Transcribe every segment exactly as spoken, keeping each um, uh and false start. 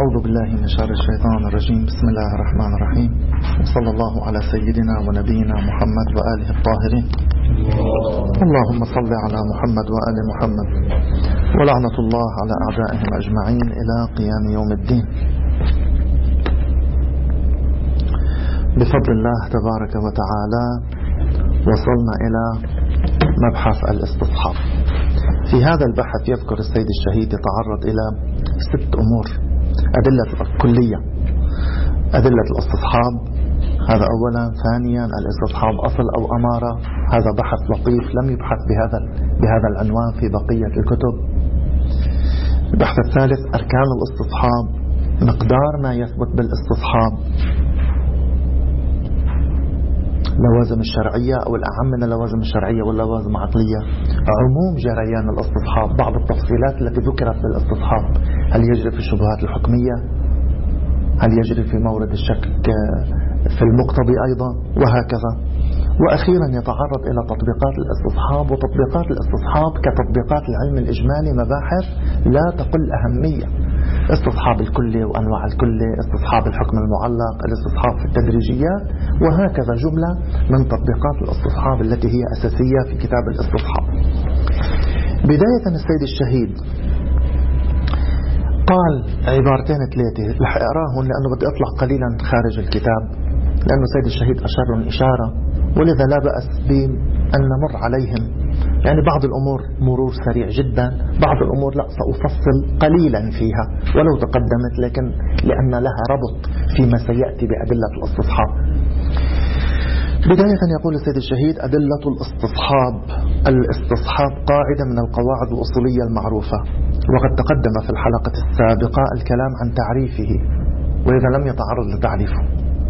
أعوذ بالله من شر الشيطان الرجيم. بسم الله الرحمن الرحيم، وصلى الله على سيدنا ونبينا محمد وآله الطاهرين. اللهم صل على محمد وآل محمد، ولعنة الله على أعدائهم أجمعين إلى قيام يوم الدين. بفضل الله تبارك وتعالى وصلنا إلى مبحث الاستصحاب. في هذا البحث يذكر السيد الشهيد يتعرض إلى ست أمور: أدلة الكلية، أدلة الاستصحاب، هذا أولا. ثانيا الاستصحاب أصل أو أمارة، هذا بحث لطيف لم يبحث بهذا بهذا العنوان في بقية الكتب. البحث الثالث أركان الاستصحاب، مقدار ما يثبت بالاستصحاب، لوازم الشرعية أو الأعم من اللوازم الشرعية واللوازم العقلية، عموم جريان الاستصحاب، بعض التفصيلات التي ذكرت في الاستصحاب، هل يجري في الشبهات الحكمية، هل يجري في مورد الشك في المقتضي أيضا، وهكذا. وأخيرا يتعرض إلى تطبيقات الاستصحاب، وتطبيقات الاستصحاب كتطبيقات العلم الإجمالي مباحث لا تقل أهمية: استصحاب الكلي وأنواع الكلي، استصحاب الحكم المعلق، الاستصحاب في التدريجيات، وهكذا جملة من تطبيقات الاستصحاب التي هي أساسية في كتاب الاستصحاب. بداية السيد الشهيد قال عبارتين ثلاثة رح أقراهم لأنه بدي أطلع قليلا خارج الكتاب، لأنه السيد الشهيد أشر إشارة، ولذا لا بأس بأن نمر عليهم. يعني بعض الأمور مرور سريع جدا، بعض الأمور لا سأفصل قليلا فيها ولو تقدمت، لكن لأن لها ربط فيما سيأتي بأدلة الاستصحاب. بداية يقول السيد الشهيد: أدلة الاستصحاب. الاستصحاب قاعدة من القواعد الأصولية المعروفة، وقد تقدم في الحلقة السابقة الكلام عن تعريفه، وإذا لم يتعرض لتعريفه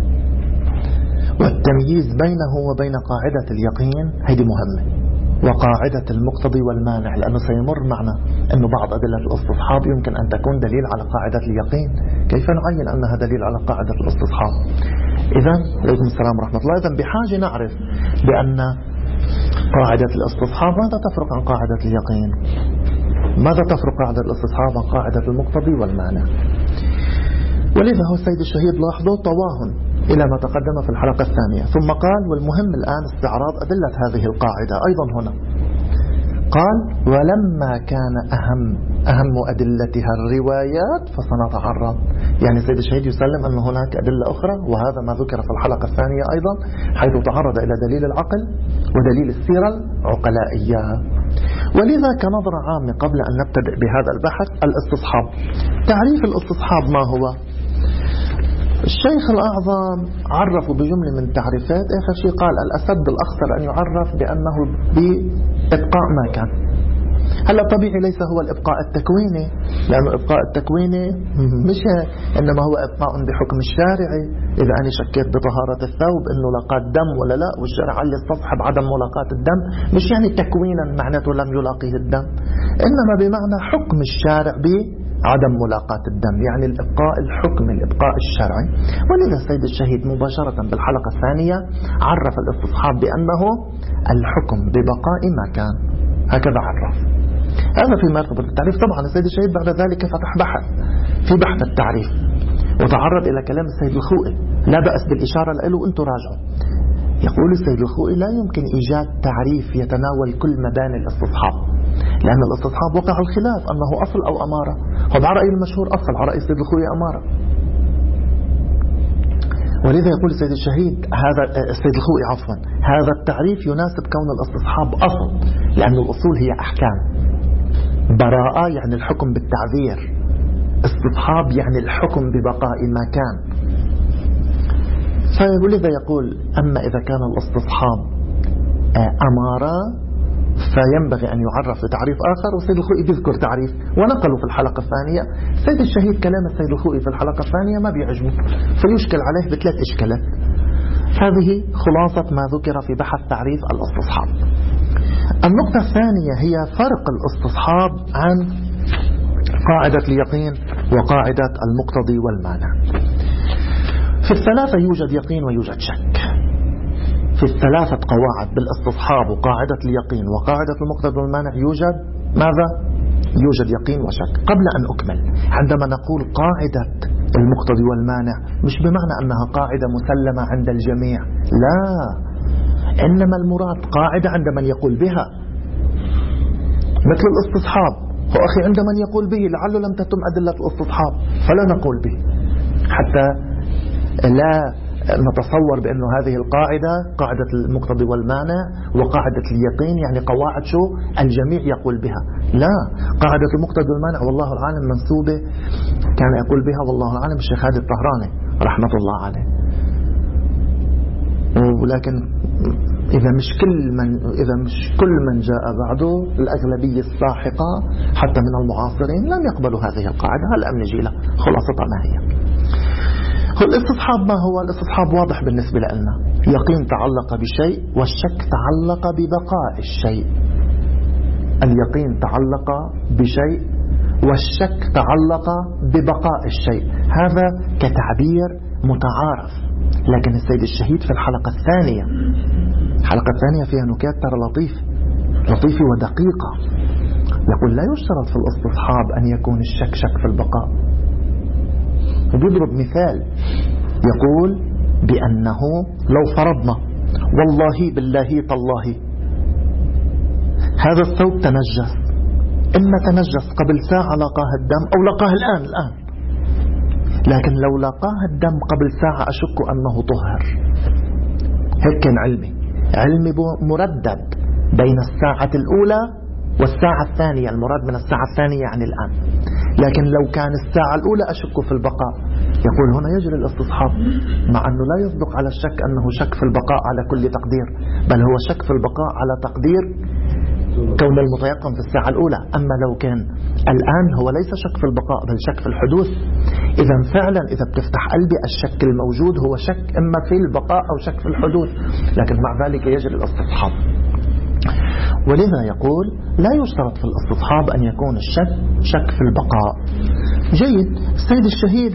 والتمييز بينه وبين قاعدة اليقين، هذه مهمة، وقاعدة المقتضي والمانع، لأنه سيمر معنا أنه بعض أدلة الاستصحاب يمكن أن تكون دليل على قاعدة اليقين. كيف نعين أنها دليل على قاعدة الاستصحاب؟ إذن عليكم السلام ورحمة الله. إذن بحاجة نعرف بأن قاعدة الاستصحاب ماذا تفرق عن قاعدة اليقين، ماذا تفرق قاعدة الاستصحاب عن قاعدة المقتضي والمانع. ولذا هو السيد الشهيد لاحظوا طواهن إلى ما تقدم في الحلقة الثانية، ثم قال: والمهم الآن استعراض أدلة هذه القاعدة. أيضا هنا قال: ولما كان أهم أهم أدلتها الروايات فسنتعرض. يعني السيد الشهيد يسلم أن هناك أدلة أخرى، وهذا ما ذكر في الحلقة الثانية أيضا، حيث تعرض إلى دليل العقل ودليل السيرة العقلائية. ولذا كنظرة عامة قبل أن نبتدئ بهذا البحث: الاستصحاب. تعريف الاستصحاب ما هو؟ الشيخ الأعظم عرفوا بجملة من تعريفات. آخر شيء قال: الأسد الأخطر أن يعرف بأنه بإبقاء ما كان. هلا طبيعي ليس هو الإبقاء التكويني، لأنه الإبقاء التكويني مش إنما هو إبقاء بحكم الشارعي. إذا أنا شكيت بطهارة الثوب إنه لقى الدم ولا لا، والشرع اللي استصحب عدم ملاقاة الدم، مش يعني تكوينا معناته لم يلاقيه الدم، إنما بمعنى حكم الشارع به عدم ملاقاة الدم، يعني الإبقاء الحكمي، الإبقاء الشرعي. ولذا السيد الشهيد مباشرة بالحلقة الثانية عرف الاستصحاب بأنه الحكم ببقاء ما كان، هكذا عرف. هذا في مرتبة التعريف. طبعا السيد الشهيد بعد ذلك فتح بحث في بحث التعريف، وتعرض إلى كلام السيد الخوئي، لا بأس بالإشارة له وأنتم راجعوا. يقول السيد الخوئي: لا يمكن إيجاد تعريف يتناول كل مباني الاستصحاب، لأن الاستصحاب وقع الخلاف أنه أصل أو أمارة. هو على رأي المشهور أصل، على رأي السيد الخوئي أمارة. ولذا يقول السيد الشهيد هذا السيد الخوئي عفوا هذا التعريف يناسب كون الاستصحاب أصل، لأن الأصول هي أحكام. براءة يعني الحكم بالتعذير، استصحاب يعني الحكم ببقاء ما كان. فلذا يقول: أما إذا كان الاستصحاب أمارة فينبغي أن يعرف بتعريف آخر. والسيد الخوئي بيذكر تعريف ونقلوا في الحلقة الثانية. السيد الشهيد كلام السيد الخوئي في الحلقة الثانية ما بيعجبه، فيشكل عليه بثلاث إشكالات. هذه خلاصة ما ذكر في بحث تعريف الاستصحاب. النقطة الثانية هي فرق الاستصحاب عن قاعدة اليقين وقاعدة المقتضي والمانع. في الثلاثة يوجد يقين ويوجد شك. في الثلاثة قواعد بالاستصحاب وقاعدة اليقين وقاعدة المقتضي والمانع يوجد ماذا؟ يوجد يقين وشك. قبل أن أكمل، عندما نقول قاعدة المقتضي والمانع مش بمعنى أنها قاعدة مسلمة عند الجميع، لا، إنما المراد قاعدة عند من يقول بها، مثل الاستصحاب. وأخي عند من يقول به لعله لم تتم أدلة الاستصحاب فلا نقول به، حتى لا نتصور بأن هذه القاعدة قاعدة المقتضي والمانع وقاعدة اليقين يعني قواعد شو الجميع يقول بها. لا، قاعدة المقتضي والمانع والله العالم منسوبة كان يقول بها والله العالم الشيخ هادي الطهراني رحمة الله عليه. ولكن إذا مش كل من إذا مش كل من جاء بعده الأغلبية الساحقة حتى من المعاصرين لم يقبلوا هذه القاعدة. هل أم نجي له خلاصتها ما هي؟ الاستصحاب ما هو؟ الاستصحاب واضح بالنسبة لنا، يقين تعلق بشيء والشك تعلق ببقاء الشيء. اليقين تعلق بشيء والشك تعلق ببقاء الشيء، هذا كتعبير متعارف. لكن السيد الشهيد في الحلقة الثانية الحلقة الثانية فيها نكات ترى لطيف لطيفة ودقيقة. يقول لا يشترط في الاستصحاب أن يكون الشك شك في البقاء، وبيضرب مثال يقول بأنه لو فرضنا والله بالله تالله هذا الثوب تنجس، إما تنجس قبل ساعة لقاه الدم أو لقاه الآن الآن لكن لو لقاه الدم قبل ساعة أشك أنه طهر. هيك كان علمي علمي مردد بين الساعة الأولى والساعة الثانية، المراد من الساعة الثانية يعني الآن. لكن لو كان الساعة الأولى أشك في البقاء، يقول هنا يجري الاستصحاب، مع أنه لا يصدق على الشك أنه شك في البقاء على كل تقدير، بل هو شك في البقاء على تقدير كون المتيقن في الساعة الأولى. أما لو كان الآن هو ليس شك في البقاء بل شك في الحدوث، إذا فعلا إذا بتفتح قلبي الشك الموجود هو شك إما في البقاء أو شك في الحدوث، لكن مع ذلك يجري الاستصحاب. ولذا يقول لا يشترط في الاستصحاب أن يكون الشك شك في البقاء. جيد. السيد الشهيد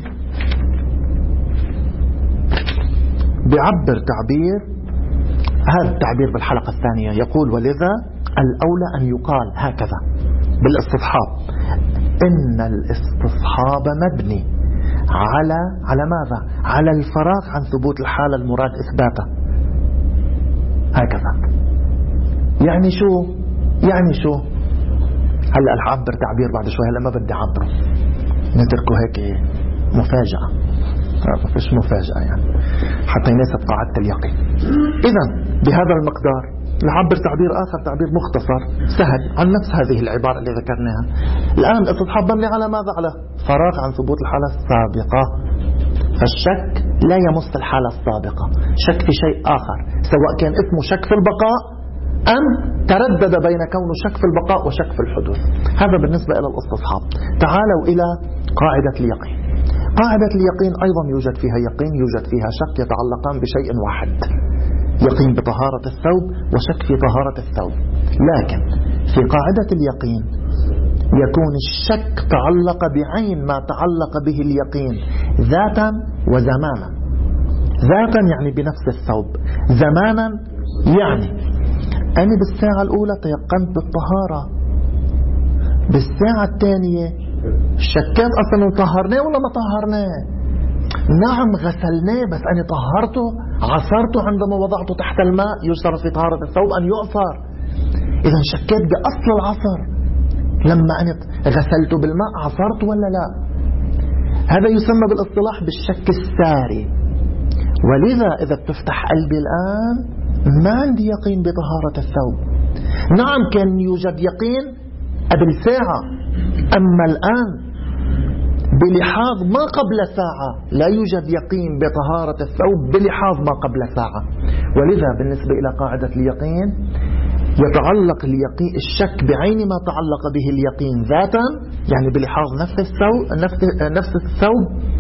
بيعبر تعبير، هذا التعبير بالحلقة الثانية يقول ولذا الأولى أن يقال هكذا بالاستصحاب إن الاستصحاب مبني على على ماذا؟ على الفراغ عن ثبوت الحالة المراد إثباته. هكذا يعني شو؟ يعني شو؟ هلأ رح أعبر تعبير بعد شوي، هلأ ما بدي أعبره، نتركه هيك مفاجأة، مش مفاجأة يعني حتى يناسب قاعدة اليقين. إذا بهذا المقدار نعبر تعبير آخر، تعبير مختصر سهل عن نفس هذه العبارة اللي ذكرناها. الآن الاستصحاب مبني على ماذا؟ على فراغ عن ثبوت الحالة السابقة، فالشك لا يمس الحالة السابقة، شك في شيء آخر سواء كان اسمه شك في البقاء أم تردد بين كونه شك في البقاء وشك في الحدوث. هذا بالنسبة إلى الاستصحاب. تعالوا إلى قاعدة اليقين. قاعدة اليقين أيضا يوجد فيها يقين يوجد فيها شك يتعلقان بشيء واحد، يقين بطهارة الثوب وشك في طهارة الثوب. لكن في قاعدة اليقين يكون الشك تعلق بعين ما تعلق به اليقين ذاتا وزمانا. ذاتا يعني بنفس الثوب، زمانا يعني أنا بالساعة الأولى تيقنت بالطهارة، بالساعة الثانية شكيت أصلا طهرناه ولا ما طهرناه. نعم غسلناه بس أنا طهرته، عصرته عندما وضعته تحت الماء، يشترط في طهارة الثوب أن يعصر. إذا شكيت بأصل العصر، لما أنا غسلته بالماء عصرت ولا لا. هذا يسمى بالاصطلاح بالشك الساري. ولذا إذا بتفتح قلبي الآن ما عندي يقين بطهارة الثوب. نعم كان يوجد يقين قبل ساعة، أما الآن بلحاظ ما قبل ساعة لا يوجد يقين بطهارة الثوب بلحاظ ما قبل ساعة. ولذا بالنسبة إلى قاعدة اليقين يتعلق اليقين الشك بعين ما تعلق به اليقين ذاتا يعني بلحاظ نفس الثوب نفس نفس الثوب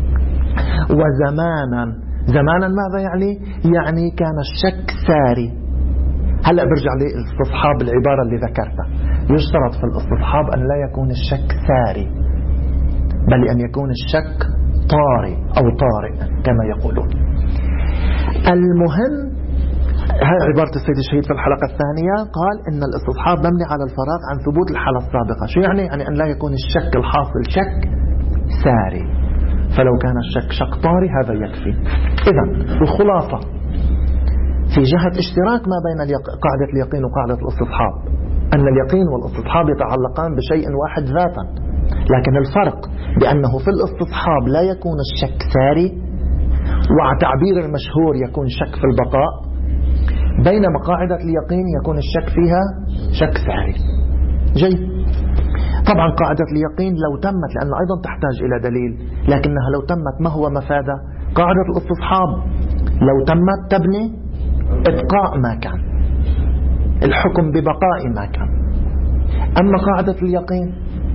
وزمانا. زمانا ماذا يعني؟ يعني كان الشك ساري. هلأ برجع للاستصحاب العبارة اللي ذكرتها، يشترط في الاستصحاب أن لا يكون الشك ساري بل أن يكون الشك طارئ أو طارئ كما يقولون. المهم هاي عبارة السيد الشهيد في الحلقة الثانية، قال إن الاستصحاب مبني على الفراغ عن ثبوت الحالة السابقة. شو يعني؟ يعني أن لا يكون الشك الحاصل شك ساري، فلو كان الشك شك طاري هذا يكفي. إذن الخلاصة في جهة اشتراك ما بين قاعدة اليقين وقاعدة الاستصحاب أن اليقين والاستصحاب يتعلقان بشيء واحد ذاتا، لكن الفرق بأنه في الاستصحاب لا يكون الشك ساري، وتعبير المشهور يكون شك في البقاء، بينما قاعدة اليقين يكون الشك فيها شك ساري. جيد. طبعا قاعدة اليقين لو تمت، لأن أيضا تحتاج إلى دليل، لكنها لو تمت ما هو مفادها؟ قاعدة الاستصحاب لو تمت تبني إبقاء ما كان، الحكم ببقاء ما كان. أما قاعدة اليقين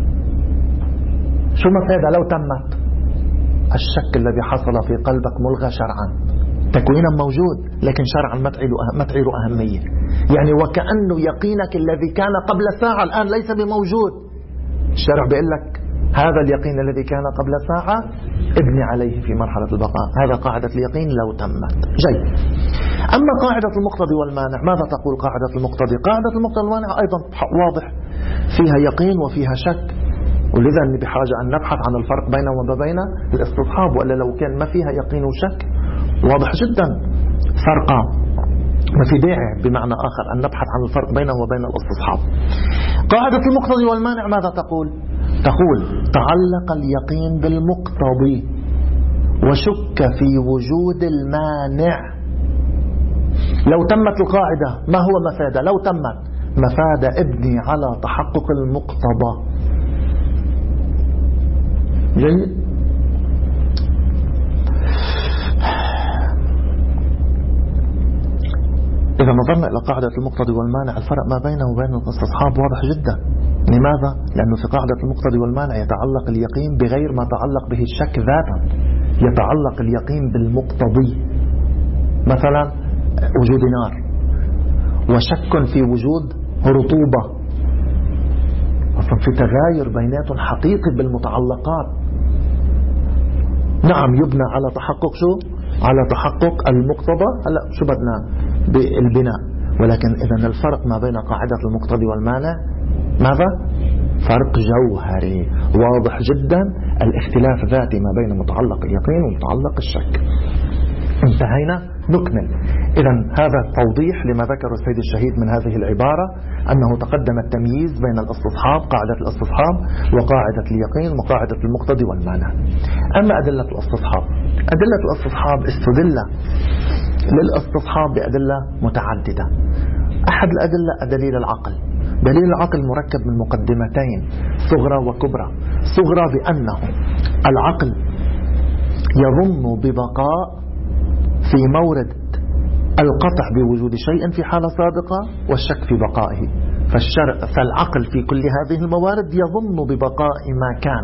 شو مفادها لو تمت؟ الشك الذي حصل في قلبك ملغى شرعا، تكوينا موجود لكن شرعا ما تعير أهمية. يعني وكأنه يقينك الذي كان قبل ساعة الآن ليس بموجود، الشرع بيقول لك هذا اليقين الذي كان قبل ساعة ابني عليه في مرحلة البقاء. هذا قاعدة اليقين لو تمت. جيد. أما قاعدة المقتضي والمانع ماذا تقول قاعدة المقتضي؟ قاعدة المقتضي والمانع أيضا واضح، فيها يقين وفيها شك، ولذا بحاجة أن نبحث عن الفرق بينه وبين الاستصحاب، وإلا لو كان ما فيها يقين وشك واضح جدا فرقا، ما في داعي بمعنى آخر أن نبحث عن الفرق بينه وبين الاستصحاب. قاعدة المقتضي والمانع ماذا تقول؟ تقول تعلق اليقين بالمقتضي وشك في وجود المانع. لو تمت القاعدة ما هو مفادة؟ لو تمت مفادة ابني على تحقق المقتضى. جيد. إذا نظرنا إلى قاعدة المقتضي والمانع الفرق ما بينه وبين الاستصحاب واضح جدا. لماذا؟ لأنه في قاعدة المقتضي والمانع يتعلق اليقين بغير ما تعلق به الشك ذاتا، يتعلق اليقين بالمقتضي، مثلا وجود نار وشك في وجود رطوبة، أصلا في تغاير بيناتهم حقيقي بالمتعلقات. نعم يبنى على تحقق شو؟ على تحقق المقتضى. هلا شو بدنا بالبناء، ولكن إذن الفرق ما بين قاعدة المقتضي والمانع ماذا؟ فرق جوهري واضح جدا، الاختلاف ذاتي ما بين متعلق اليقين ومتعلق الشك. انتهينا. نكمل. إذن هذا توضيح لما ذكر السيد الشهيد من هذه العبارة، أنه تقدم التمييز بين الاستصحاب، قاعدة الاستصحاب، وقاعدة اليقين وقاعدة المقتضي والمانع. أما أدلة الاستصحاب، أدلة الاستصحاب استدل للاستصحاب بأدلة متعددة. أحد الأدلة دليل العقل. دليل العقل مركب من مقدمتين صغرى وكبرى. صغرى بأنه العقل يظن ببقاء في مورد القطع بوجود شيء في حالة سابقة والشك في بقائه، فالشرع فالعقل في كل هذه الموارد يظن ببقاء ما كان.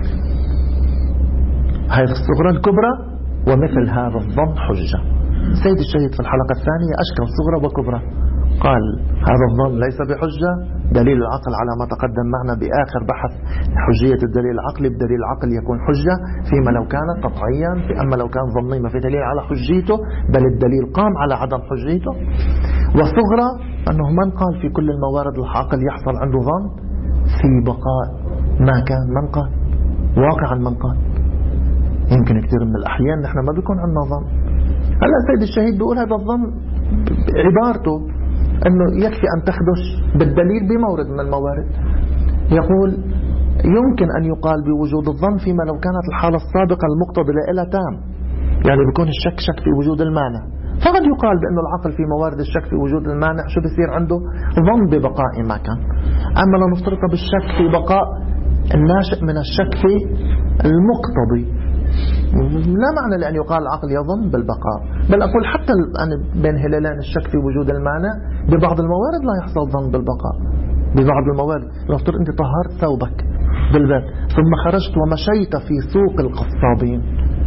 هذه الصغرى الكبرى. ومثل هذا الظن حجة. سيد الشهيد في الحلقة الثانية أشكل صغرى وكبرى، قال هذا الظن ليس بحجة، دليل العقل على ما تقدم معنا بآخر بحث حجية الدليل العقلي، بدليل العقل يكون حجة فيما لو كان قطعيا، أما لو كان ظني ما في دليل على حجيته، بل الدليل قام على عدم حجيته. وصغرى أنه من قال في كل الموارد العقل يحصل عنده ظن في بقاء ما كان، من قال واقعا من قال. يمكن كثير من الأحيان نحن ما بيكون عندنا ظن. هلا سيد الشهيد بيقول هذا الظن عبارته أنه يكفي أن تخدش بالدليل بمورد من الموارد. يقول يمكن أن يقال بوجود الظن فيما لو كانت الحالة السابقة المقتضى لها تام، يعني بيكون الشك شك في وجود المانع، فقد يقال بأنه العقل في موارد الشك في وجود المانع شو بيصير عنده؟ ظن ببقاء ما كان. أما لو نفترض بالشك في بقاء الناشئ من الشك في المقتضي، لا معنى لأن يقال العقل يظن بالبقاء، بل أقول حتى بين هلالين الشك في وجود المانع ببعض الموارد لا يحصل ظن بالبقاء. ببعض الموارد لو افترض أنت طهرت ثوبك بالبيت ثم خرجت ومشيت في سوق القصابين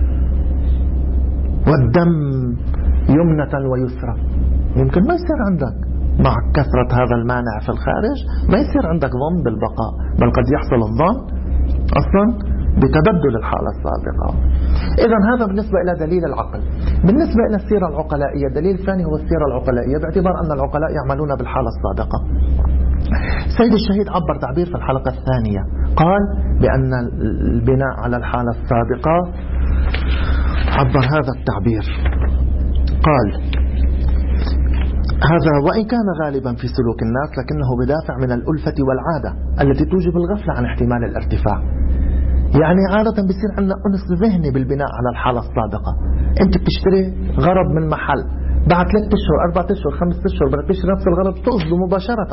والدم يمنة ويسرى، يمكن ما يصير عندك مع كثرة هذا المانع في الخارج ما يصير عندك ظن بالبقاء، بل قد يحصل الظن أصلا بتبدل الحالة السابقة. إذا هذا بالنسبة إلى دليل العقل. بالنسبة إلى السيرة العقلائية، الدليل الثاني هو السيرة العقلائية، باعتبار أن العقلاء يعملون بالحالة السابقة. سيد الشهيد عبر تعبير في الحلقة الثانية، قال بأن البناء على الحالة السابقة، عبر هذا التعبير، قال: هذا وإن كان غالبا في سلوك الناس لكنه بدافع من الألفة والعادة التي توجب الغفلة عن احتمال الارتفاع. يعني عادة بيصير عندنا أنس ذهني بالبناء على الحالة السابقة. أنت بتشتري غرض من محل، بعد ثلاثة أشهر أربعة أشهر خمسة أشهر بدك تشتري نفس الغرض تقصده مباشرة.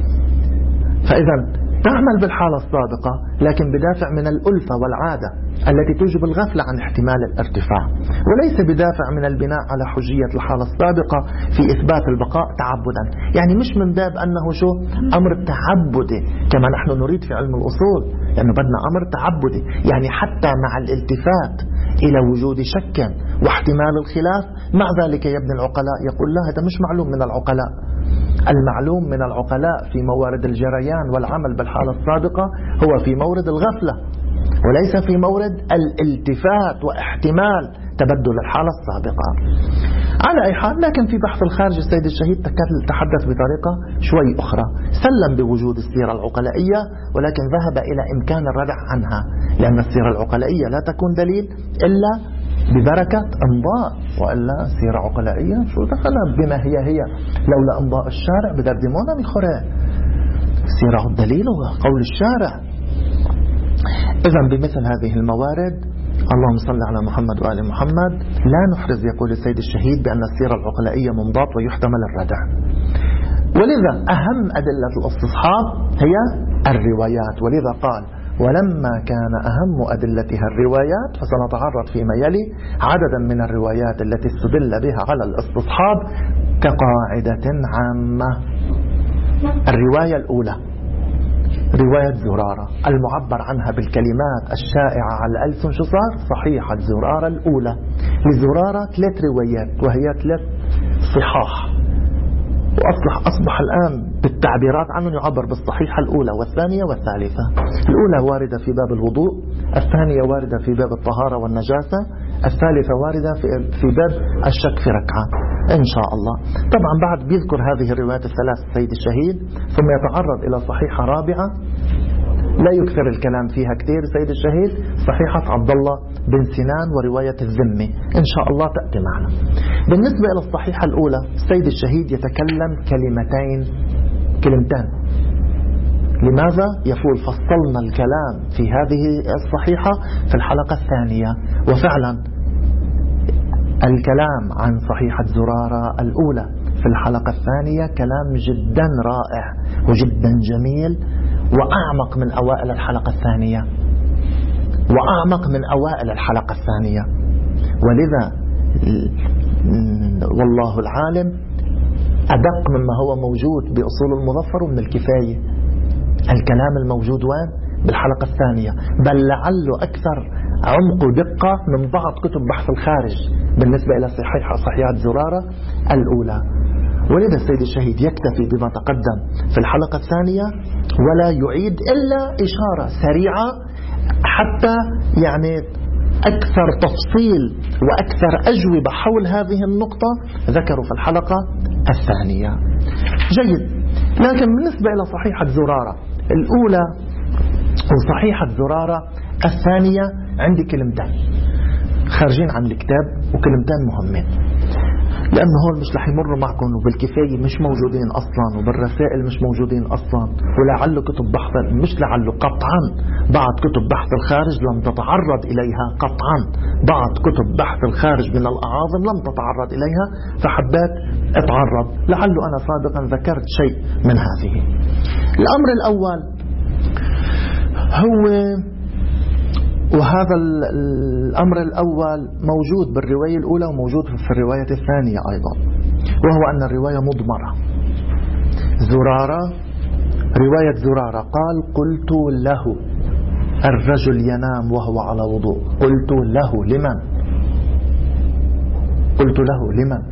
فإذا تعمل بالحالة السابقة لكن بدافع من الألفة والعادة التي توجب الغفلة عن احتمال الارتفاع، وليس بدافع من البناء على حجية الحالة السابقة في إثبات البقاء تعبدا. يعني مش من باب أنه شو أمر تعبدي كما نحن نريد في علم الأصول، لأنه بدنا أمر تعبدي، يعني حتى مع الالتفات إلى وجود شك واحتمال الخلاف، مع ذلك يا ابن العقلاء يقول لا، هذا مش معلوم من العقلاء. المعلوم من العقلاء في موارد الجريان والعمل بالحالة السابقة هو في مورد الغفلة، وليس في مورد الالتفات واحتمال تبدل الحالة السابقة. على أي حال، لكن في بحث الخارج السيد الشهيد تحدث بطريقة شوي أخرى، سلم بوجود السيرة العقلائية ولكن ذهب إلى إمكان الردع عنها، لأن السيرة العقلائية لا تكون دليل إلا ببركة انضاء، وإلا سيرة عقلائية شو دخلها بما هي هي، لولا انضاء الشارع بدردمونا بخرى. سيرة الدليل هو قول الشارع. إذن بمثل هذه الموارد، اللهم صل على محمد وآل محمد، لا نحرز يقول السيد الشهيد بأن السيرة العقلائية منضبط ويحتمل الردع. ولذا أهم أدلة الاستصحاب هي الروايات، ولذا قال: ولما كان أهم أدلتها الروايات فسنتعرض فيما يلي عددا من الروايات التي استدل بها على الاستصحاب كقاعدة عامة. الرواية الأولى رواية زرارة المعبر عنها بالكلمات الشائعة على الألسن، شو صار؟ صحيحة زرارة الأولى. لزرارة ثلاث روايات وهي ثلاث صحاح، وأصبح أصبح الآن بالتعبيرات عنه يعبر بالصحيحة الأولى والثانية والثالثة. الأولى واردة في باب الوضوء، الثانية واردة في باب الطهارة والنجاسة، الثالثة واردة في باب الشك في ركعة إن شاء الله. طبعا بعد بيذكر هذه الروايات الثلاث السيد الشهيد، ثم يتعرض إلى صحيحة رابعة لا يكثر الكلام فيها كثير سيد الشهيد، صحيحة عبد الله بن سنان ورواية الذمي، إن شاء الله تأتي معنا. بالنسبة إلى الصحيحة الأولى السيد الشهيد يتكلم كلمتين كلمتان. لماذا؟ يقول فصلنا الكلام في هذه الصحيحة في الحلقة الثانية، وفعلا الكلام عن صحيحة زرارة الأولى في الحلقة الثانية كلام جدا رائع وجدا جميل، وأعمق من أوائل الحلقة الثانية وأعمق من أوائل الحلقة الثانية. ولذا والله العالم أدق مما هو موجود بأصول المظفر ومن الكفاية. الكلام الموجود وين؟ بالحلقة الثانية، بل لعله أكثر عمق ودقة من بعض كتب بحث الخارج بالنسبة إلى صحيحة صحيحة زرارة الأولى. ولذا السيد الشهيد يكتفي بما تقدم في الحلقة الثانية ولا يعيد إلا إشارة سريعة حتى يعني أكثر تفصيل وأكثر أجوبة حول هذه النقطة ذكروا في الحلقة الثانية. جيد. لكن بالنسبة إلى صحيحة زرارة الأولى وصحيحة زرارة الثانية عندي كلمتين خارجين عن الكتاب وكلمتين مهمين، لأنه هون مش رح يمروا معكم وبالكفاية مش موجودين أصلا وبالرسائل مش موجودين أصلا، ولعله كتب بحث مش لعله قطعا بعض كتب بحث الخارج لم تتعرض إليها، قطعا بعض كتب بحث الخارج من الأعاظم لم تتعرض إليها، فحبيت أتعرض لعله أنا سابقا ذكرت شيء من هذه. الأمر الأول هو، وهذا الأمر الأول موجود بالرواية الأولى وموجود في الرواية الثانية أيضا، وهو أن الرواية مضمرة. زرارة رواية زرارة قال قلت له الرجل ينام وهو على وضوء، قلت له لمن؟ قلت له لمن؟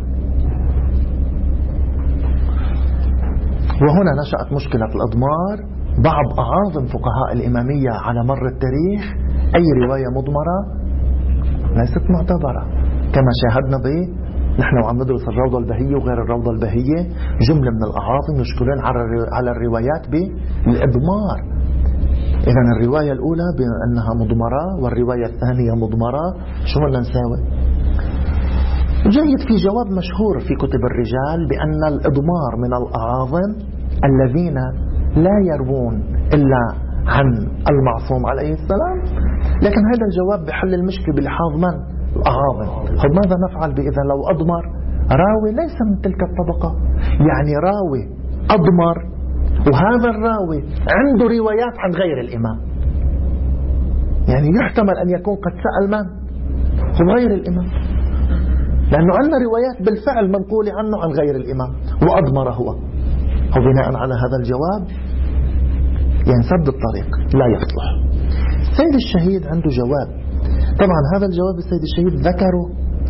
وهنا نشأت مشكلة الإضمار. بعض أعاظم فقهاء الإمامية على مر التاريخ أي رواية مضمرة ليست معتبرة. كما شاهدنا به نحن وعم ندرس الروضة البهية وغير الروضة البهية، جملة من الأعاظم يشكلون على الروايات بالإضمار. إذن الرواية الأولى بأنها مضمرة والرواية الثانية مضمرة، شو بدنا نساوي؟ جيد. في جواب مشهور في كتب الرجال بأن الإضمار من الأعاظم الذين لا يروون إلا عن المعصوم عليه السلام، لكن هذا الجواب بحل المشكلة بلحاظ من؟ الأعاظم. طب ماذا نفعل إذا لو أضمر راوي ليس من تلك الطبقة؟ يعني راوي أضمر وهذا الراوي عنده روايات عن غير الإمام، يعني يحتمل أن يكون قد سأل من؟ هو غير الإمام، لأنه عندنا روايات بالفعل منقولة عنه عن غير الإمام وأضمر هو. وبناء على هذا الجواب ينسد الطريق، لا يصلح. السيد الشهيد عنده جواب. طبعا هذا الجواب السيد الشهيد ذكره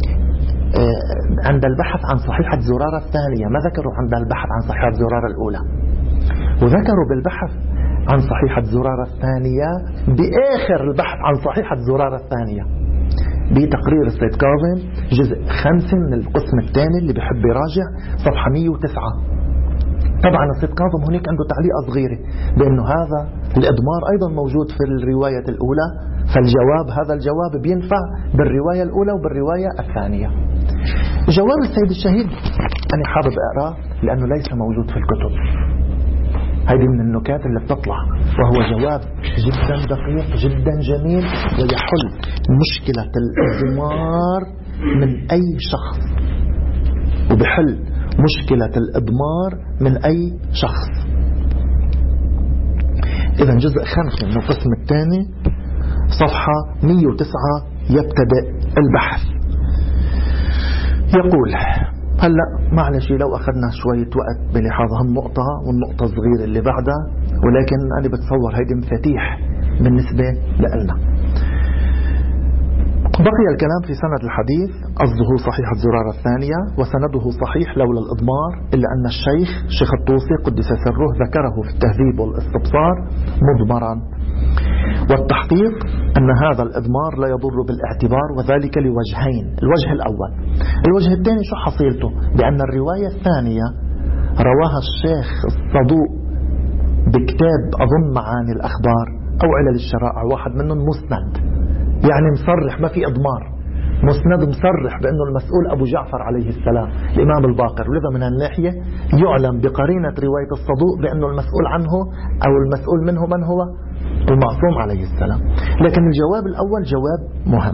عند البحث عن صحيحة زرارة الثانية، ما ذكروا عند البحث عن صحيحة زرارة الأولى، وذكروا بالبحث عن صحيحة زرارة الثانية بآخر البحث عن صحيحة زرارة الثانية بتقرير السيد كاظم جزء خمسة من القسم الثاني اللي بحب يراجع صفحة مئة وتسعة. طبعا السيد كاظم هناك عنده تعليقة صغيرة بأنه هذا الإضمار أيضا موجود في الرواية الأولى، فالجواب هذا الجواب بينفع بالرواية الأولى وبالرواية الثانية. جواب السيد الشهيد أنا حابب أقرأ لأنه ليس موجود في الكتب، هذه من النكات اللي بتطلع، وهو جواب جدا دقيق جدا جميل ويحل مشكلة الإضمار من أي شخص، وبحل مشكلة الإضمار من أي شخص. إذن جزء خمسة من القسم الثاني صفحة مئة وتسعة يبتدأ البحث. يقول هلأ معلش لو أخذنا شوية وقت بلحاظ هالنقطة والنقطة الصغيرة اللي بعدها، ولكن أنا بتصور هيدي مفاتيح بالنسبة لنا. بقي الكلام في سند الحديث، قصده صحيحة زرارة الثانية وسنده صحيح لولا الإضمار، إلا أن الشيخ شيخ الطوسي قدس سره ذكره في التهذيب والاستبصار مضمرا، والتحقيق أن هذا الإضمار لا يضر بالاعتبار، وذلك لوجهين. الوجه الأول، الوجه الثاني شو حصيلته؟ بأن الرواية الثانية رواها الشيخ الصدوق بكتاب أظن معاني الأخبار أو علل الشرائع، واحد منهم مسند، يعني مصرح ما في إضمار، مسند مصرح بأنه المسؤول أبو جعفر عليه السلام الإمام الباقر، ولذا من الناحية يعلم بقرينة رواية الصدوق بأنه المسؤول عنه أو المسؤول منه من هو؟ المعصوم عليه السلام. لكن الجواب الأول جواب مهم،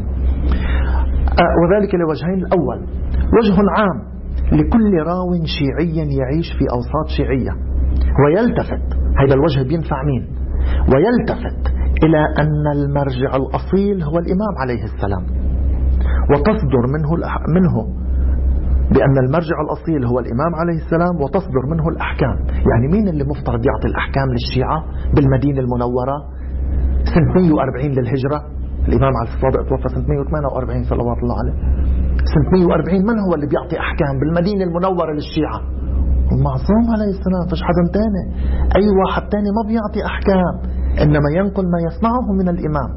وذلك لوجهين. الأول وجه عام لكل راو شيعي يعيش في أوساط شيعية، ويلتفت هذا الوجه بينفع مين؟ ويلتفت إلى أن المرجع الأصيل هو الإمام عليه السلام، وتصدر منه منه بأن المرجع الأصيل هو الإمام عليه السلام وتصدر منه الأحكام. يعني مين اللي مفترض يعطي الأحكام للشيعة بالمدينة المنورة سنة مئة وأربعين للهجرة؟ الإمام علي الصادق توفى سنة مئة وثمانية وأربعين صلوات الله عليه. سنة مئة وأربعين من هو اللي بيعطي أحكام بالمدينة المنورة للشيعة؟ المعصوم عليه السلام، فش حدا تاني. أي واحد تاني ما بيعطي أحكام، إنما ينقل ما يسمعه من الإمام.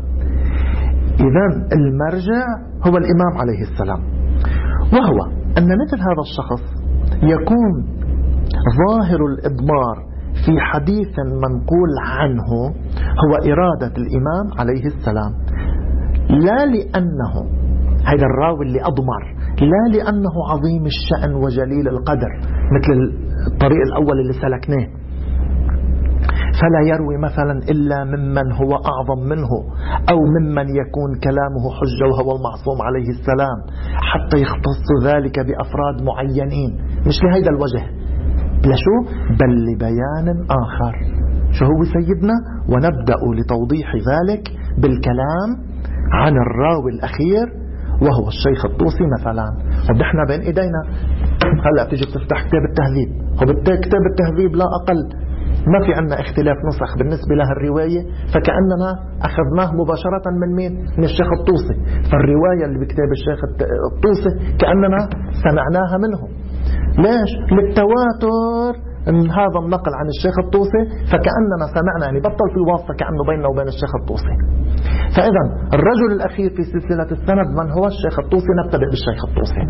إذن المرجع هو الإمام عليه السلام، وهو أن مثل هذا الشخص يكون ظاهر الإضمار في حديث منقول عنه هو إرادة الإمام عليه السلام، لا لأنه هذا الراوي اللي أضمر، لا لأنه عظيم الشأن وجليل القدر مثل الطريق الأول اللي سلكناه، فلا يروي مثلا إلا ممن هو أعظم منه أو ممن يكون كلامه حجة وهو المعصوم عليه السلام، حتى يختص ذلك بأفراد معينين، مش لهذا الوجه، لشو؟ بل لبيان آخر. شو هو سيدنا؟ ونبدأ لتوضيح ذلك بالكلام عن الراوي الأخير وهو الشيخ الطوسي مثلا. وضحنا بين إيدينا هلأ تيجي تفتح كتاب التهذيب، وبالتالي التهذيب لا أقل ما في عنا اختلاف نسخ بالنسبة لها الرواية، فكأننا أخذناه مباشرة من مين؟ من الشيخ الطوسي. فالرواية اللي بكتاب الشيخ الطوسي كأننا سمعناها منه. ليش؟ للتواتر إن هذا النقل عن الشيخ الطوسي فكأننا سمعنا، يعني بطل في واسطة كأنه بيننا وبين الشيخ الطوسي. فإذا الرجل الأخير في سلسلة السند من هو؟ الشيخ الطوسي. نبتدئ بالشيخ الطوسي.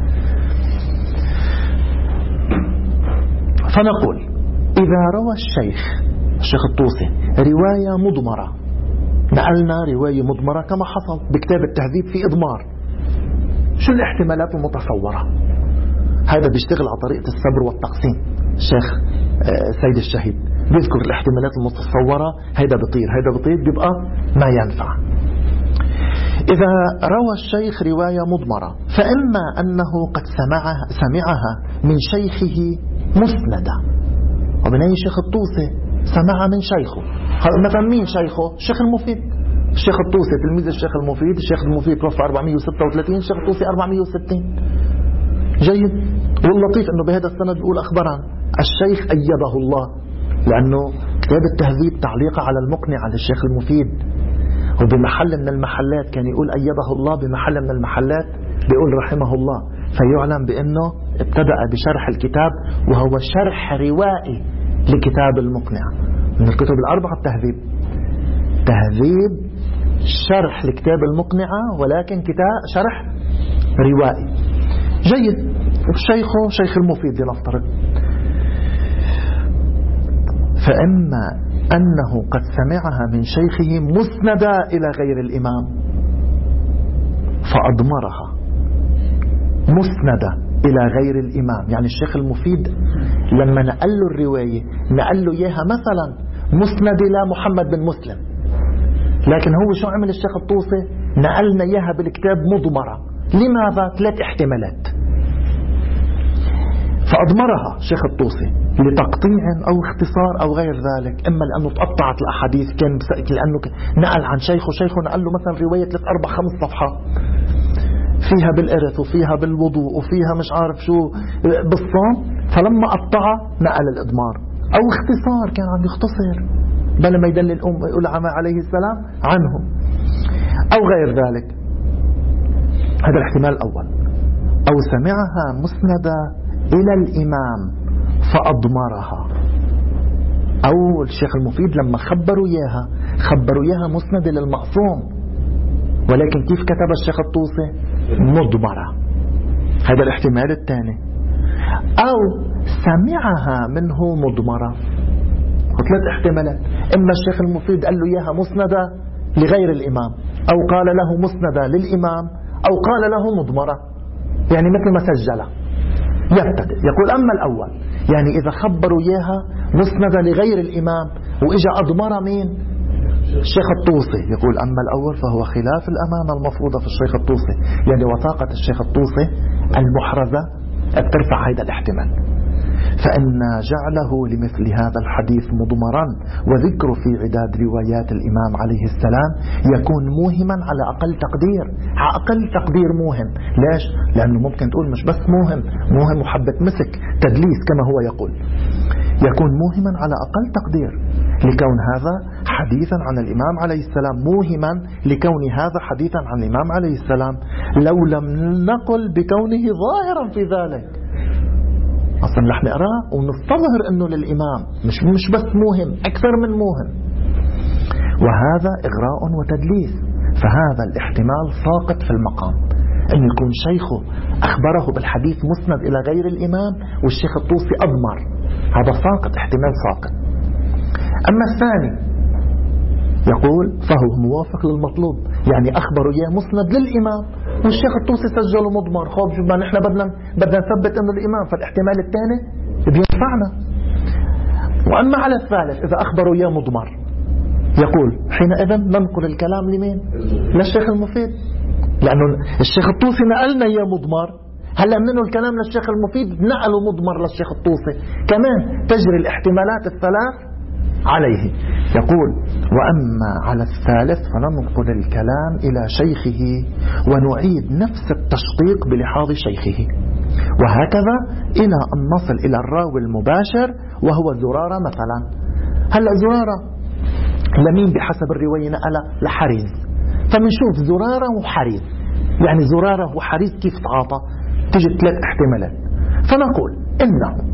فنقول إذا روى الشيخ الشيخ الطوسي رواية مضمرة، نقلنا رواية مضمرة كما حصل بكتاب التهذيب في إضمار، شو الاحتمالات المتصورة؟ هذا بيشتغل على طريقة السبر والتقسيم. الشيخ سيد الشهيد بيذكر الاحتمالات المتصورة، هذا بطير هذا بطير، بيبقى ما ينفع. إذا روى الشيخ رواية مضمرة فإما أنه قد سمعها, سمعها من شيخه مسندة. وبني الشيخ الطوسي سمعها من شيخه، مثلا مين شيخه؟ الشيخ المفيد. الشيخ الطوسي تلميذ الشيخ المفيد، الشيخ المفيد توفى أربعمائة وستة وثلاثين، الشيخ الطوسي أربعمائة وستين. جيد. واللطيف أنه بهذا السند بيقول أخبرنا الشيخ أيده الله، لأنه كتاب التهذيب تعليقه على المقنع على الشيخ المفيد، وبمحل من المحلات كان يقول أيده الله، بمحل من المحلات بيقول رحمه الله. فيعلم بأنه ابتدأ بشرح الكتاب وهو شرح روائي لكتاب المقنع من الكتب الأربعة. التهذيب تهذيب شرح لكتاب المقنعة، ولكن كتاب شرح روائي. جيد. شيخه شيخ المفيد لنفترض. فإما أنه قد سمعها من شيخه مسندة إلى غير الإمام فأضمرها مسندة إلى غير الإمام، يعني الشيخ المفيد لما نقل له الرواية نقل له إياها مثلا مسند إلى محمد بن مسلم، لكن هو شو عمل الشيخ الطوسي؟ نقلنا إياها بالكتاب مضمرة. لماذا؟ ثلاث احتمالات. فأضمرها الشيخ الطوسي لتقطيع أو اختصار أو غير ذلك، إما لأنه تقطعت الأحاديث كان لأنه نقل عن شيخه شيخه نقل له مثلا رواية ثلاث أربع خمس صفحات فيها بالإرث وفيها بالوضوء وفيها مش عارف شو بالصوم، فلما قطعها نقل الإضمار. أو اختصار كان عم يختصر بل ما يدل الأم يقول عليه السلام عنه أو غير ذلك. هذا الاحتمال الأول. أو سمعها مسندة إلى الإمام فأضمرها، أو الشيخ المفيد لما خبروا إياها خبروا إياها مسندة للمعصوم، ولكن كيف كتب الشيخ الطوسي؟ مضمرة. هذا الاحتمال الثاني. أو سمعها منه مضمرة. ثلاث احتمالات، إما الشيخ المفيد قال له إياها مسندة لغير الإمام، أو قال له مسندة للإمام، أو قال له مضمرة، يعني مثل ما سجله. يبتدئ يقول أما الأول يعني إذا خبروا إياها مسندة لغير الإمام وإجا أضمر مين؟ الشيخ الطوسي. يقول أما الأول فهو خلاف الأمانة المفروضة في الشيخ الطوسي، يعني وثاقة الشيخ الطوسي المحرزة ترفع هذا الاحتمال. فإن جعله لمثل هذا الحديث مضمرا وذكر في عداد روايات الإمام عليه السلام يكون موهما على أقل تقدير. على أقل تقدير موهم. ليش؟ لأنه ممكن تقول مش بس موهم، موهم وحبة مسك تدليس كما هو يقول. يكون موهما على أقل تقدير لكون هذا حديثا عن الإمام عليه السلام، موهما لكون هذا حديثا عن الإمام عليه السلام لو لم نقل بكونه ظاهرا في ذلك. أصلا رح نقرأ ونستظهر أنه للإمام، مش مش بس موهم، أكثر من موهم، وهذا إغراء وتدليس. فهذا الاحتمال ساقط في المقام، أن يكون شيخه أخبره بالحديث مسند إلى غير الإمام والشيخ الطوسي أضمر، هذا ساقط، احتمال ساقط. أما الثاني يقول فهو موافق للمطلوب، يعني أخبروا إياه مسند للإمام والشيخ الطوسي سجله مضمر. خب شو نحن بدنا بدنا نثبت انه الامام، فالاحتمال الثاني بينفعنا. واما على الثالث اذا اخبروا اياه مضمر يقول حينئذ ننقل الكلام لمين؟ للشيخ المفيد، لانه الشيخ الطوسي نقلنا اياه مضمر، هلا منه الكلام للشيخ المفيد نقلوا مضمر للشيخ الطوسي، كمان تجري الاحتمالات الثلاث عليه. يقول وأما على الثالث فننقل الكلام إلى شيخه ونعيد نفس التشقيق بلحاظ شيخه، وهكذا إلى أن نصل إلى الراوي المباشر وهو زرارة مثلا. هلأ زرارة لمين بحسب الرواية نقل؟ لحريز. فمنشوف زرارة وحريز، يعني زرارة وحريز كيف تعاطى؟ تجد ثلاث احتمالات. فنقول إنه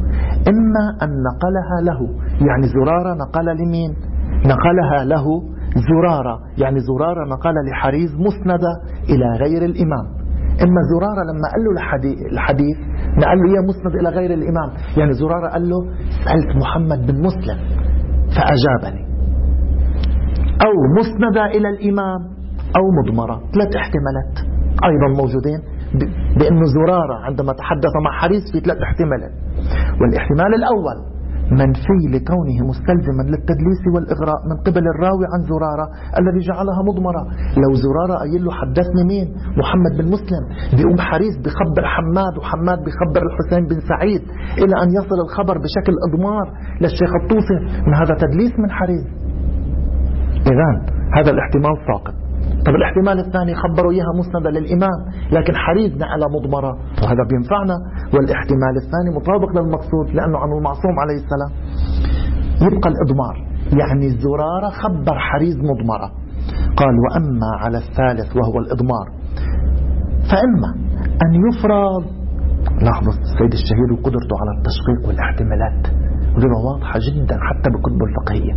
إما أن نقلها له، يعني زرارة نقل لمين؟ نقلها له زرارة، يعني زرارة نقل لحريز مسندة إلى غير الإمام. إما زرارة لما قال له الحديث نقل له إياه مسند إلى غير الإمام، يعني زرارة قال له سألت محمد بن مسلم فأجابني، أو مسندة إلى الإمام، أو مضمرة. ثلاث احتمالات أيضا موجودين بأنه زرارة عندما تحدث مع حريز في ثلاث احتمالات. والاحتمال الأول منفي لكونه مستلزما للتدليس والإغراء من قبل الراوي عن زرارة الذي جعلها مضمرة. لو زرارة قايل له حدثني مين؟ محمد بن مسلم، بيقوم حريز بخبر حماد، وحماد بخبر الحسين بن سعيد إلى أن يصل الخبر بشكل إضمار للشيخ الطوسي، من هذا تدليس من حريز. إذن هذا الاحتمال ساقط. طب الاحتمال الثاني خبروا إياها مسندة للإمام لكن حريز نقل مضمرة، وهذا بينفعنا. والاحتمال الثاني مطابق للمقصود لأنه عن المعصوم عليه السلام. يبقى الإضمار، يعني الزرارة خبر حريز مضمرة. قال وأما على الثالث وهو الإضمار فإما أن يفرض. لاحظوا السيد الشهيد وقدرته على التشقيق والاحتمالات، وهذا واضحة جدا حتى بكتب الفقهية.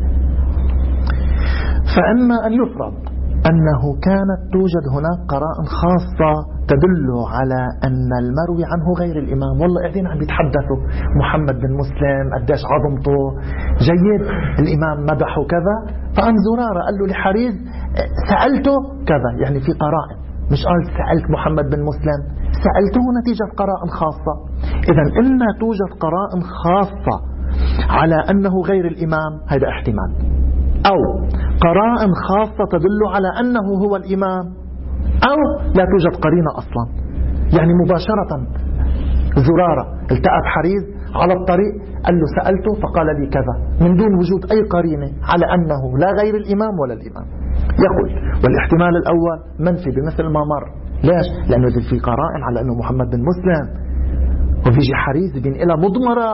فإما أن يفرض أنه كانت توجد هناك قرائن خاصة تدل على أن المروي عنه غير الإمام. والله قاعدين عم يتحدثوا محمد بن مسلم قديش عظمته جيد، الإمام مدحه كذا، فأن زرارة قال له لحريز سألته كذا، يعني في قرائن، مش قال سألت محمد بن مسلم، سألته نتيجة قرائن خاصة. إذن إما توجد قرائن خاصة على أنه غير الإمام، هذا احتمال، أو قرائن خاصة تدل على أنه هو الإمام، أو لا توجد قرينة أصلا. يعني مباشرة زرارة التقى بحريز على الطريق قال له سألته فقال لي كذا، من دون وجود أي قرينة على أنه لا غير الإمام ولا الإمام. يقول والاحتمال الأول منفي بمثل ما مر. ليش؟ لأنه في قرائن على أنه محمد بن مسلم، وفيجي حريز بين إلى مضمرة،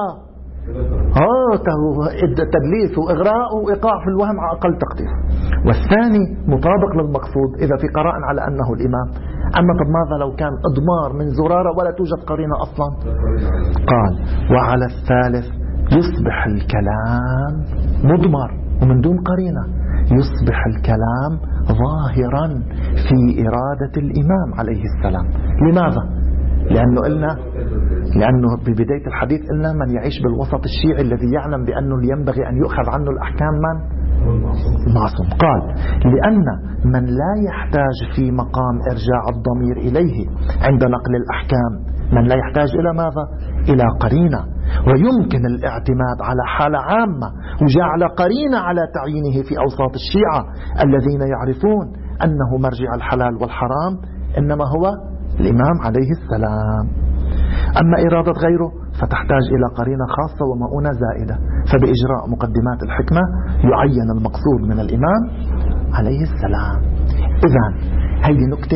اه تدليس وإغراء وإيقاع في الوهم على أقل تقدير. والثاني مطابق للمقصود إذا في قرائن على أنه الإمام. أما طب ماذا لو كان إضمار من زرارة ولا توجد قرينة أصلا؟ قال وعلى الثالث يصبح الكلام مضمر ومن دون قرينة، يصبح الكلام ظاهرا في إرادة الإمام عليه السلام. لماذا؟ لأنه قلنا لأنه ببداية الحديث قلنا من يعيش بالوسط الشيعي الذي يعلم بأنه ينبغي أن يؤخذ عنه الأحكام من؟ معصوم. قال لأن من لا يحتاج في مقام إرجاع الضمير إليه عند نقل الأحكام، من لا يحتاج إلى ماذا؟ إلى قرينة، ويمكن الاعتماد على حالة عامة وجعل قرينة على تعيينه في أوساط الشيعة الذين يعرفون أنه مرجع الحلال والحرام إنما هو الإمام عليه السلام. أما إرادة غيره فتحتاج إلى قرينة خاصة ومؤونة زائدة، فبإجراء مقدمات الحكمة يعين المقصود من الإمام عليه السلام. إذن هذه نكتة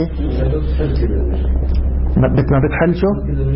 ما بتحل شو؟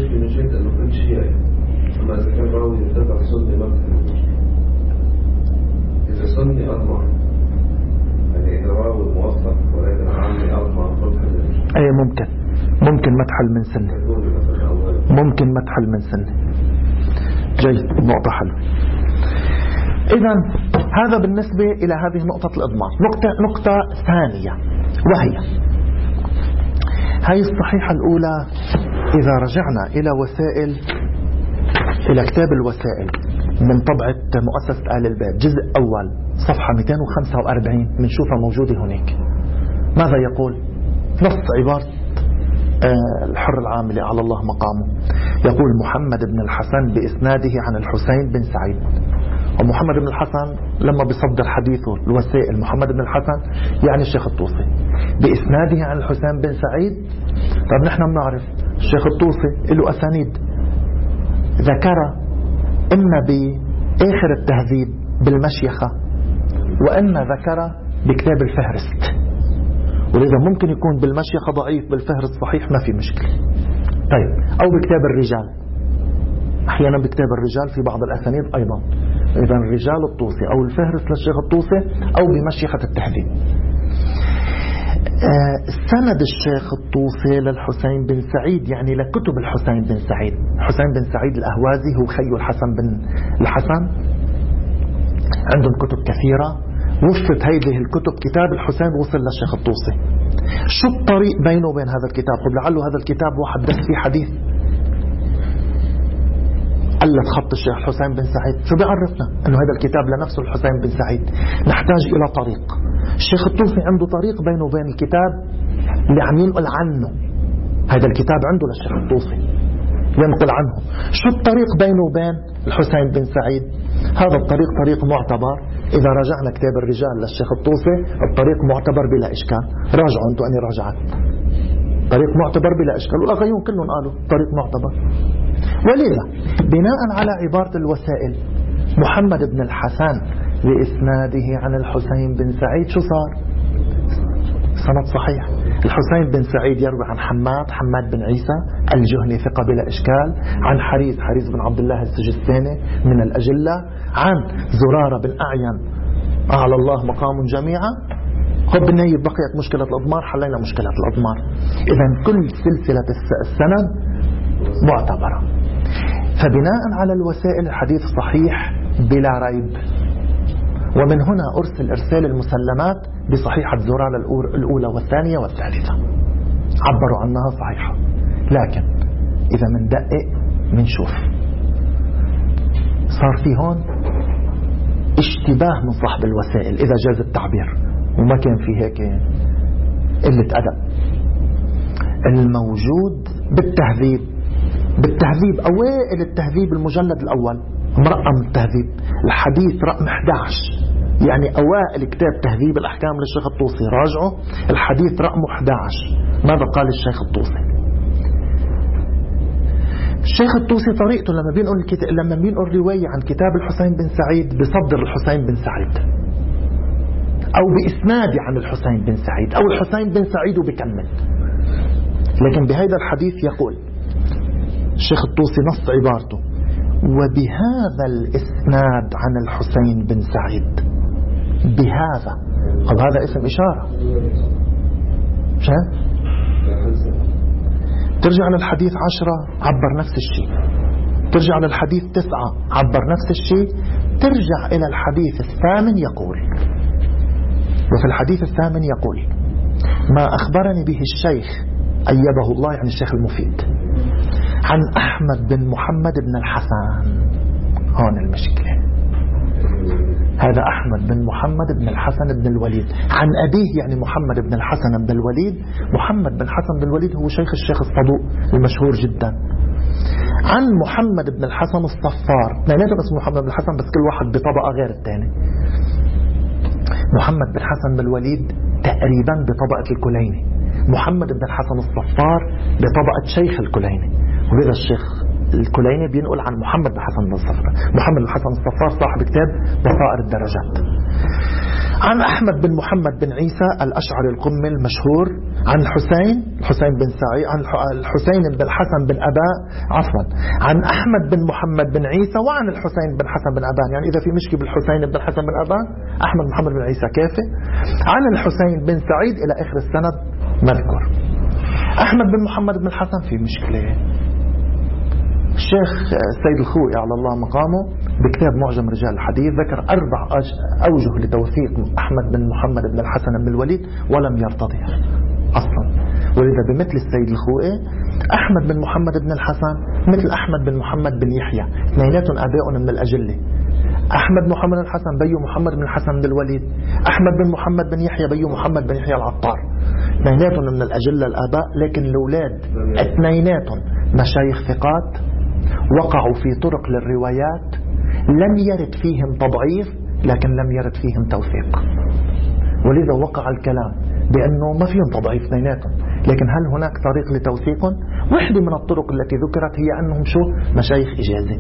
إذا صني أضمع يعني إذا راوي موثق ولكن عامي أضمع أي ممكن ممكن ما تحل من سنة، ممكن ما تحل من سنة. جيد، نقطة حلوة. إذن هذا بالنسبة إلى هذه نقطة الإضمار. نقطة نقطة ثانية وهي هاي الصحيحة الأولى. إذا رجعنا إلى وسائل إلى كتاب الوسائل من طبعة مؤسسة آل البيت جزء أول صفحة مئتين وخمسة وأربعين بنشوفها موجودة هناك. ماذا يقول؟ نص عبارة الحر العاملي على الله مقامه. يقول محمد بن الحسن بإسناده عن الحسين بن سعيد. ومحمد بن الحسن لما بيصدر حديثه الوسائل محمد بن الحسن يعني الشيخ الطوسي بإسناده عن الحسين بن سعيد. طب نحن بنعرف الشيخ الطوسي له أسانيد، ذكر إما بآخر التهذيب بالمشيخة وإما ذكر بكتاب الفهرست، ولذا ممكن يكون بالمشيخة ضعيف بالفهرست صحيح، ما في مشكلة. طيب أو بكتاب الرجال، أحيانا بكتاب الرجال في بعض الأسانيد أيضا. إذا الرجال الطوسي أو الفهرست للشيخ الطوسي أو بمشيخة التهذيب. سند الشيخ الطوسي للحسين بن سعيد، يعني لكتب الحسين بن سعيد. الحسين بن سعيد الأهوازي هو خي الحسن بن الحسن، عندهم كتب كثيرة. وفت هذه الكتب كتاب الحسين وصل للشيخ الطوسي. شو الطريق بينه وبين هذا الكتاب؟ قل لعله هذا الكتاب واحد بس فيه حديث. قلت خط الشيخ الحسين بن سعيد، شو بيعرفنا انه هذا الكتاب لنفسه الحسين بن سعيد؟ نحتاج الى طريق. الشيخ الطوسي عنده طريق بينه وبين الكتاب اللي عم ينقل عنه. هذا الكتاب عنده للشيخ الطوسي ينقل عنه. شو الطريق بينه وبين الحسين بن سعيد؟ هذا الطريق طريق معتبر. إذا راجعنا كتاب الرجال للشيخ الطوسي الطريق معتبر بلا إشكال. راجعوا أنتوا أني راجعت، طريق معتبر بلا إشكال، والأغيون كلهم قالوا طريق معتبر. ولذا بناء على عبارة الوسائل محمد بن الحسن بإسناده عن الحسين بن سعيد شو صار؟ سند صحيح. الحسين بن سعيد يروي عن حماد حماد بن عيسى الجهني ثقة بلا إشكال، عن حريز حريز بن عبد الله السجستاني من الأجلة، عن زرارة بن أعين أعلى الله مقام جميعا. خب بالنهاية بقيت مشكلة الأضمار، حلينا مشكلة الأضمار. إذن كل سلسلة السند معتبرة. فبناء على الوسائل الحديث صحيح بلا ريب. ومن هنا أرسل إرسال المسلمات بصحيحة زرارة الأولى والثانية والثالثة، عبروا عنها صحيحة. لكن إذا من دقق منشوف صار في هون اشتباه من صاحب الوسائل إذا جاز التعبير، وما كان في هيك قلة أدب. الموجود بالتهذيب بالتهذيب أوائل التهذيب المجلد الأول مرقم التهذيب الحديث رقم أحد عشر، يعني أوائل كتاب تهذيب الأحكام للشيخ الطوسي، راجعوا الحديث رقم أحد عشر. ماذا قال الشيخ الطوسي؟ الشيخ الطوسي طريقته لما بينقل الكتاب لما بينقل رواية عن كتاب الحسين بن سعيد بصدر الحسين بن سعيد أو بإسناد عن الحسين بن سعيد أو الحسين بن سعيد وبكمل. لكن بهذا الحديث يقول الشيخ الطوسي نص عبارته: وبهذا الإسناد عن الحسين بن سعيد. بهذا طب هذا اسم إشارة. شايف؟ ترجع للحديث عشرة عبر نفس الشيء، ترجع للحديث تسعة عبر نفس الشيء، ترجع إلى الحديث الثامن يقول، وفي الحديث الثامن يقول: ما أخبرني به الشيخ أيده الله، يعني الشيخ المفيد، عن أحمد بن محمد بن الحسن. هون المشكلة. هذا أحمد بن محمد بن الحسن بن الوليد عن أبيه، يعني محمد بن الحسن بن الوليد. محمد بن الحسن بن الوليد هو شيخ الشيخ الصدوق المشهور جدا. عن محمد بن الحسن الصفار، اثنيناتهم اسمه محمد بن الحسن بس كل واحد بطبقة غير الثاني. محمد بن الحسن بن الوليد تقريبا بطبقة الكليني، محمد بن الحسن الصفار بطبقة شيخ الكليني. وهذا الشيخ الكليني بينقل عن محمد بن حسن بن الصفار. محمد بن حسن الصفار صاحب كتاب بصائر الدرجات. عن أحمد بن محمد بن عيسى الأشعري القمي المشهور، عن حسين الحسين بن سعيد، عن الحسين بن الحسن بن أباء عفوا عن أحمد بن محمد بن عيسى وعن الحسين بن حسن بن أبان. يعني إذا في مشكلة بالحسين بن الحسن بن أبان، أحمد بن محمد بن عيسى كافي. عن الحسين بن سعيد إلى آخر السند مذكور. أحمد بن محمد بن الحسن في مشكلة. الشيخ السيد الخوئي على الله مقامه بكتاب معجم رجال الحديث ذكر أربع أوجه لتوثيق أحمد بن محمد بن الحسن بن الوليد ولم يرتضيها أصلا. ولذا بمثل السيد الخوئي أحمد بن محمد بن الحسن مثل أحمد بن محمد بن يحيى، اثنيناتهم آباؤنا من الأجلة. أحمد محمد بن الحسن بيو محمد بن الحسن بن الوليد، أحمد بن محمد بن يحيى بيو محمد بن يحيى العطار، اثنيناتهم من الأجلة الآباء. لكن الأولاد اثنيناتهم مشايخ ثقات، وقعوا في طرق للروايات لم يرد فيهم تضعيف لكن لم يرد فيهم توثيق. ولذا وقع الكلام بأنه ما فيهم تضعيف اثنيناتهم، لكن هل هناك طريق لتوثيقهم؟ واحدة من الطرق التي ذكرت هي أنهم شو مشايخ إجازة.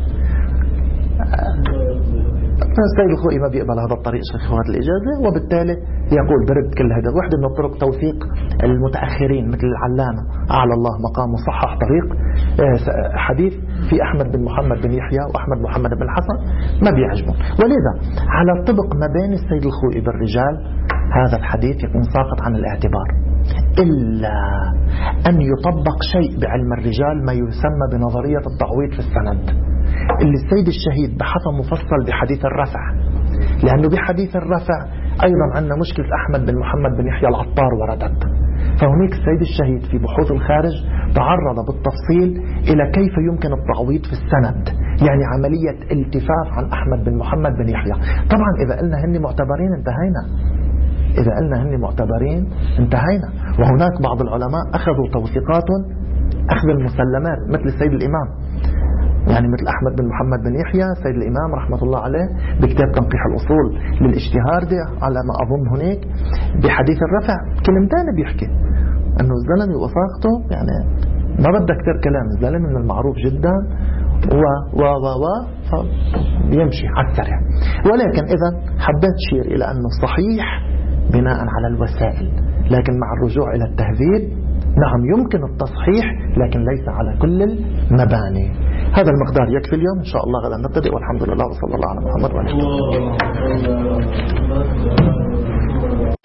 السيد الخوئي ما بيقبل هذا الطريق شيخوات الإجازة، وبالتالي يقول برد كل هذا. واحدة من الطرق توثيق المتأخرين مثل العلامة أعلى الله مقامه صحح طريق حديث في أحمد بن محمد بن يحيى وأحمد محمد بن الحسن ما بيعجبون. ولذا على طبق ما بين السيد الخوئي بالرجال هذا الحديث يكون ساقط عن الاعتبار. إلا أن يطبق شيء بعلم الرجال ما يسمى بنظرية التعويض في السند، اللي السيد الشهيد بحثه مفصل بحديث الرفع، لأنه بحديث الرفع أيضا عندنا مشكلة أحمد بن محمد بن يحيى العطار وردت. فهناك السيد الشهيد في بحوث الخارج تعرض بالتفصيل إلى كيف يمكن التعويض في السند، يعني عملية التفاف عن أحمد بن محمد بن يحيى. طبعا إذا قلنا هن معتبرين انتهينا، إذا قلنا هن معتبرين انتهينا. وهناك بعض العلماء أخذوا توثيقات أخذ المسلمات مثل السيد الإمام، يعني مثل أحمد بن محمد بن يحيى سيد الإمام رحمة الله عليه بكتاب تنقيح الأصول للاجتهاد على ما أظن هناك بحديث الرفع كلمتين بيحكي أنه الزلمة وثاقته يعني ما بدك كتير كلام، الزلمة من المعروف جدا و و و و فبيمشي على السريع. ولكن إذا حبيت شير إلى أنه صحيح بناء على الوسائل، لكن مع الرجوع إلى التهذيب نعم يمكن التصحيح لكن ليس على كل المباني. هذا المقدار يكفي اليوم، إن شاء الله غدا نبتدئ، والحمد لله وصلى الله على محمد وعلى آله.